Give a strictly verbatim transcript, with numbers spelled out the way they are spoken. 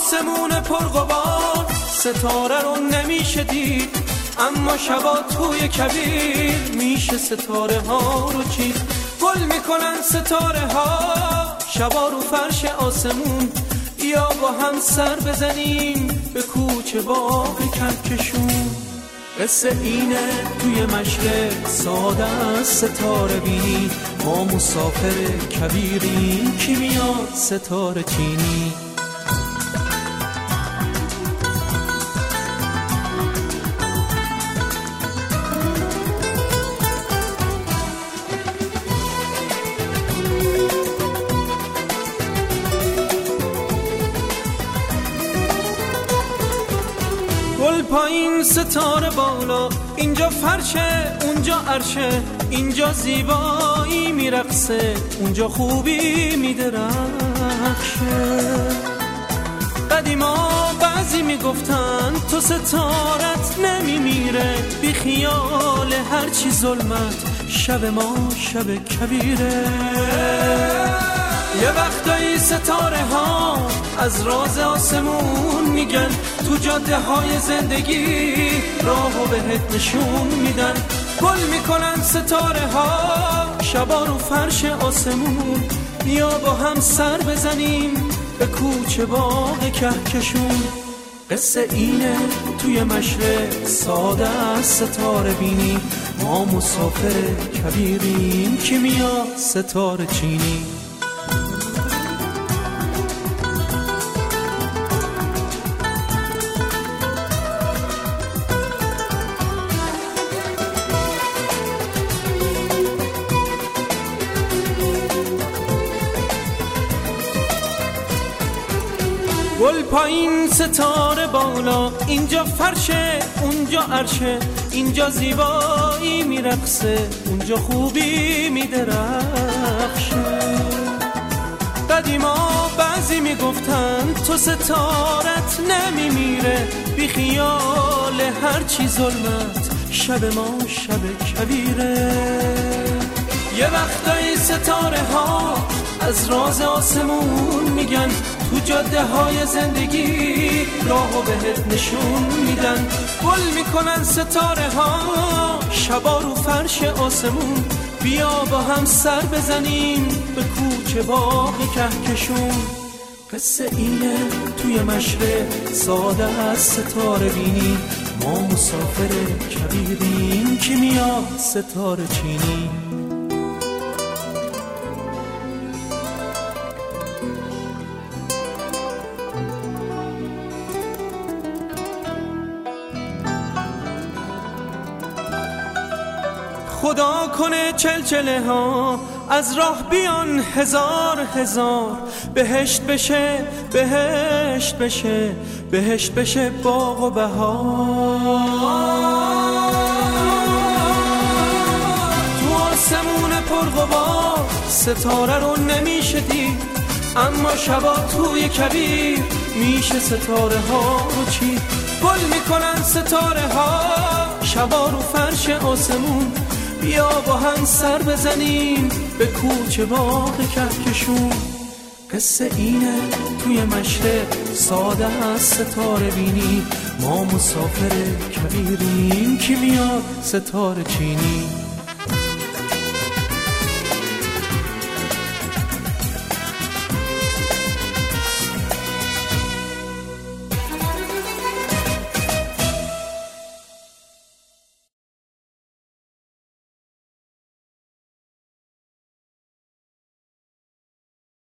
آسمون پرغبار ستاره رو نمیشه دید، اما شبا توی کبیر میشه ستاره ها رو چید. گل میکنن ستاره ها شبا رو فرش آسمون، یا با هم سر بزنیم به کوچه باغ کهکشون. قصه اینه توی مشرق ساده است ستاره بینی، ما مسافر کبیریم کی میاد ستاره چینی. گل پایین ستاره بالا، اینجا فرشه اونجا عرشه، اینجا زیبایی میرقصه اونجا خوبی میدرخشه. قدیما بعضی میگفتن تو ستارت نمیمیره، بی خیال هرچی ظلمت شب ما شب کبیره. یه وقتایی ستاره ها از راز آسمون میگن، تو جاده های زندگی راهو بهت نشون میدن. گل میکنن ستاره ها شبا رو فرش آسمون، یا با هم سر بزنیم به کوچه باغ کهکشون. قصه اینه توی مشرق ساده است ستاره بینی، ما مسافر کبیریم کی میاد ستاره چینی. گل پایین ستاره بالا، اینجا فرشه اونجا عرشه، اینجا زیبایی میرقصه اونجا خوبی میدرخشه. قدیما بعضی میگفتن تو ستارت نمیمیره، بی خیال هرچی ظلمت شب ما شب کبیره. یه وقتایی ستاره ها از راز آسمون میگن، تو جاده های زندگی راهو بهت نشون میدن. گل میکنن ستاره ها شبا رو فرش آسمون، بیا با هم سر بزنیم به کوچه باغ کهکشون. قصه اینه توی مشرق ساده است ستاره بینی، ما مسافر کبیریم کی میاد ستاره چینی. خدا کنه چلچله ها از راه بیان هزار هزار، بهشت بشه بهشت بشه بهشت بشه باغ و بهار. تو آسمون پرغبار ستاره رو نمیشه دید، اما شبا توی کبیر میشه ستاره ها رو چید. گل میکنن ستاره ها شبا رو فرش آسمون، بیا با هم سر بزنیم به کوچه باغ کهکشون. قصه اینه توی مشرق ساده است ستاره بینی، ما مسافر کبیریم کی میاد ستاره چینی.